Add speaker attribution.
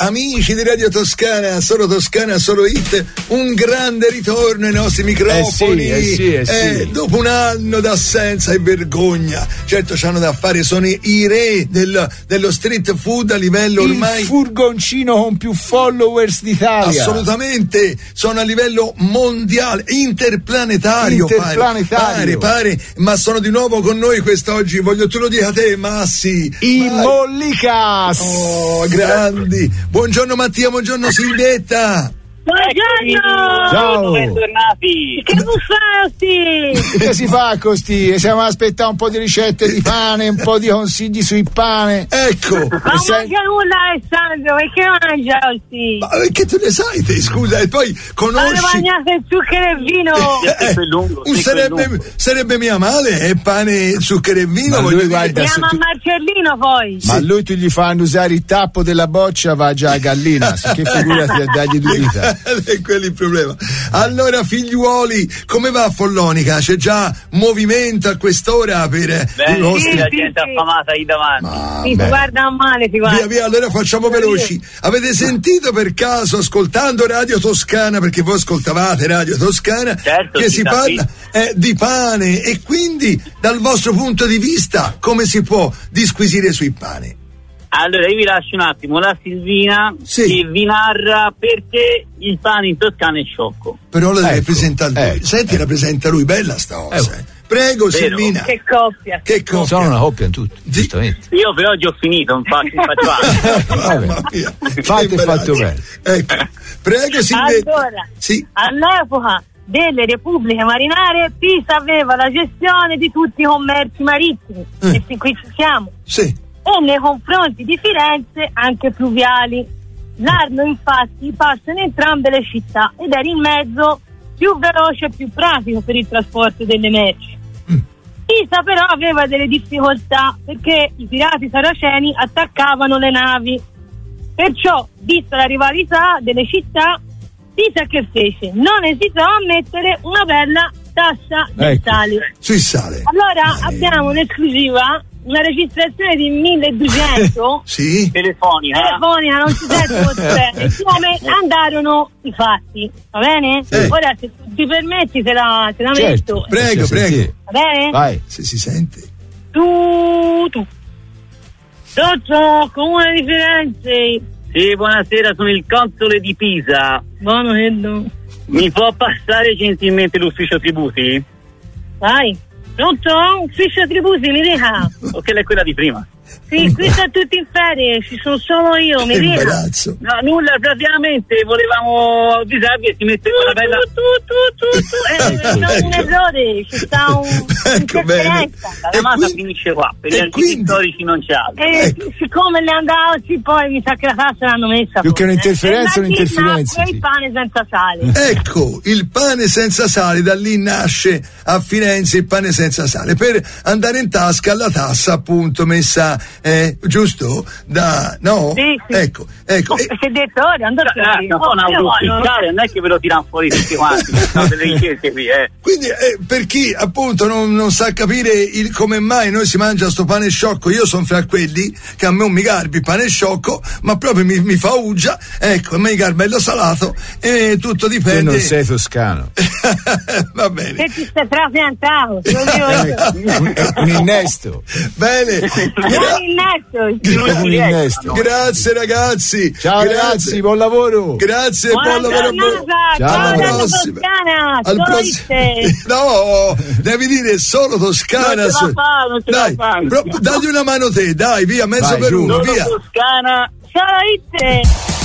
Speaker 1: amici di Radio Toscana, solo hit, un grande ritorno ai nostri microfoni.
Speaker 2: Sì.
Speaker 1: Dopo un anno d'assenza e vergogna, certo c'hanno da fare, sono i re dello street food a livello ormai.
Speaker 2: Il furgoncino con più followers d'Italia.
Speaker 1: Assolutamente, sono a livello mondiale, interplanetario. Pare, ma sono di nuovo con noi quest'oggi, voglio tu lo dica a te, Massi.
Speaker 2: I Mollicas.
Speaker 1: Oh, grandi. Buongiorno Mattia, buongiorno Silvietta.
Speaker 3: Buongiorno!
Speaker 2: Ciao!
Speaker 3: Bentornati! Che buffasti!
Speaker 2: Che si fa così? Siamo a aspettare un po' di ricette di pane, un po' di consigli sui pane.
Speaker 1: Ecco!
Speaker 3: Ma mangia nulla, Alessandro, perché mangia così?
Speaker 1: Ma perché tu ne sai te, scusa, e poi conosci...
Speaker 3: Ma mangiate il zucchero e vino!
Speaker 1: Sarebbe mia male, pane, zucchero e vino.
Speaker 2: Ma lui, guarda,
Speaker 3: chiama Marcellino poi!
Speaker 2: Ma lui tu gli fanno usare il tappo della boccia, va già a gallina, che figurati a dargli due dita.
Speaker 1: È quello il problema. Allora, figliuoli, come va a Follonica? C'è già movimento a quest'ora per i vostri...
Speaker 3: la gente affamata lì davanti. Ti guarda male, ti guarda.
Speaker 1: Via, allora facciamo veloci. Avete sentito per caso, ascoltando Radio Toscana, perché voi ascoltavate Radio Toscana,
Speaker 3: certo,
Speaker 1: che si parla di pane, e quindi dal vostro punto di vista come si può disquisire sui pani?
Speaker 3: Allora io vi lascio un attimo la Silvina che vi narra perché il pane in Toscana è sciocco.
Speaker 1: Però la deve presentare lui. Senti, la presenta lui, bella sta cosa. Prego, vero. Silvina.
Speaker 3: Che coppia.
Speaker 2: Sono una coppia in tutto, giustamente.
Speaker 3: Io per oggi ho finito, infatti
Speaker 2: fatto bene.
Speaker 1: Ecco. Prego, Silvina.
Speaker 3: Allora, all'epoca delle repubbliche marinare Pisa aveva la gestione di tutti i commerci marittimi. E fin qui ci siamo.
Speaker 1: Sì.
Speaker 3: E nei confronti di Firenze anche fluviali. L'Arno infatti passa in entrambe le città ed era il mezzo più veloce e più pratico per il trasporto delle merci. Pisa però aveva delle difficoltà perché i pirati saraceni attaccavano le navi, perciò vista la rivalità delle città Pisa che fece? Non esitò a mettere una bella tassa del sale.
Speaker 1: Sui sale.
Speaker 3: Allora abbiamo un'esclusiva, una registrazione di 1200 telefonica, non si sente molto bene, come andarono i fatti, va bene? Ora se ti permetti te la metto.
Speaker 1: Prego.
Speaker 3: Va bene?
Speaker 2: Vai.
Speaker 1: Se si sente.
Speaker 3: Tu. Dottor, Comune di Firenze. Sì, buonasera, sono il console di Pisa. Buono, credo. Mi può passare gentilmente l'ufficio tributi? Vai. Pronto? Ufficio tributi, mi dica. Ok, lei è quella di prima. Sì, qui sono tutti in ferie, ci sono solo io, mi dica. No, nulla, praticamente volevamo avvisarvi e si mette quella bella... Non un errore, ci sta un'interferenza. La massa finisce qua, per gli archivi storici non c'è altro. Siccome le andava oggi poi mi sa che la tassa l'hanno messa.
Speaker 2: Più che un'interferenza, un'interferenza.
Speaker 3: Il pane senza sale.
Speaker 1: Ecco, il pane senza sale, da lì nasce a Firenze il pane senza sale, per andare in tasca alla tassa appunto messa... giusto? No?
Speaker 3: Sì.
Speaker 1: Ecco.
Speaker 3: Si è detto ora, non è che ve lo tirano fuori tutti quanti, sono delle ricerche qui,
Speaker 1: Quindi per chi appunto non sa capire come mai noi si mangia sto pane sciocco, io sono fra quelli che a me non mi garbi il pane sciocco, ma proprio mi fa uggia, ecco, a me mi garba il salato e tutto dipende.
Speaker 2: Tu non sei toscano.
Speaker 1: Va bene.
Speaker 3: Se ti stai trapiantato,
Speaker 1: un innesto. Bene. Grazie ragazzi.
Speaker 2: Ciao ragazzi, buon lavoro.
Speaker 1: Grazie, buon lavoro.
Speaker 3: Ciao, alla prossima. Al
Speaker 1: No, devi dire solo Toscana. Dai, dagli una mano te, dai, via, mezzo per uno, via.
Speaker 3: Toscana. Ciao.